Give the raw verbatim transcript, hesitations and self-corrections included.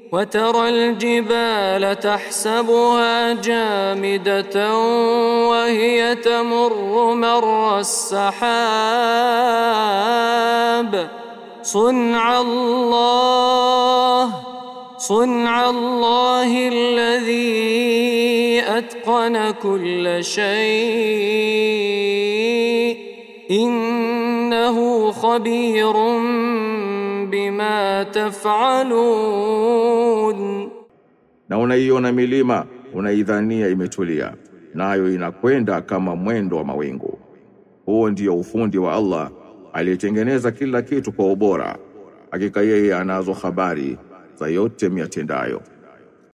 وترى الجبال تحسبها جامدة وهي تمر مر السحاب صنع الله صنع الله الذي أتقن كل شيء إنه خبير بما تفعلون. Na unaiona milima unaidhania imetulia, nayo inakwenda kama mwendo wa mawingu. Huo ndio ufundi wa Allah aliyetengeneza kila kitu kwa ubora. Hakika yeye anazo habari za yote myatendayo.